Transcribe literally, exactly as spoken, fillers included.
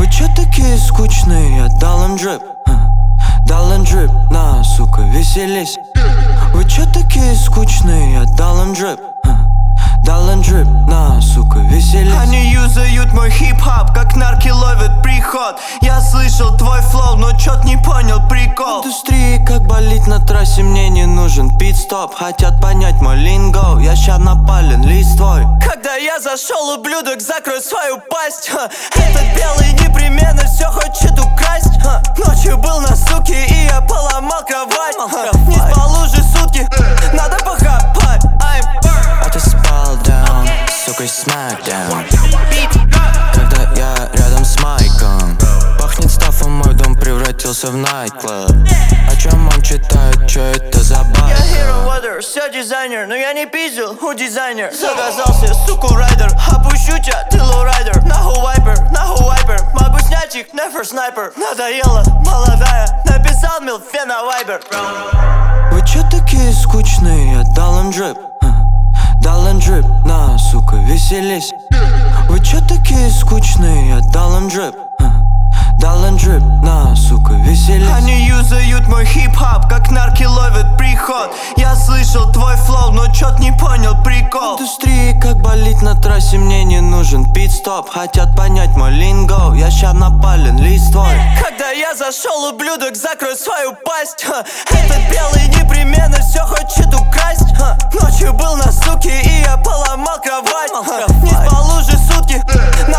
Вы чё такие скучные? Я дал им дрип, дал им дрип, на, сука, веселись. Вы чё такие скучные? Я дал им дрип, дал им дрип, на, сука, веселись. Они юзают мой хип-хоп, как нарки ловят приход. Я слышал твой флоу, но чё-то не понял прикол. В индустрии как болит на трассе, мне не нужен пит-стоп. Хотят понять мой линго, я ща напален листвой. Когда я зашел, ублюдок, закрой свою пасть. Ха. Этот белый непременно все хочет украсть. Ха. Ночью был на суке и я поломал кровать. Ха. Не спал уже сутки, надо похапать. А ты спал down, сука, смакдаун. Когда я рядом с майком, пахнет стафом, мой дом превратился в найт-клаб. О чем он читает, чё это за байк? Я hero water, все дизайнер, но я не пиздил у дизайнер. Заказал себе суку райдер, опущу тебя, ты лоурайдер. Нахуй вайпер, нахуй вайпер, могу снять их, never снайпер. Надоело, молодая, написал милфе на вайбер. Вы чё такие скучные? Я дал им дрип, дал им дрип, на, сука, веселись. Вы чё такие скучные? Я дал им дрип, дал им дрип, на, сука, веселись. Они юзают мой хип-хоп, как нарки ловят приход. Я слышал твой флоу, но чё-то не понял прикол. В индустрии как болит на трассе, мне не нужен пит-стоп. Хотят понять мой линго, я ща напален листвой. Когда я зашел, ублюдок, закрой свою пасть. Ха. Этот белый непременно все хочет украсть. Ха. Ночью был на суке и я поломал кровать. Ха. Не спал уже сутки,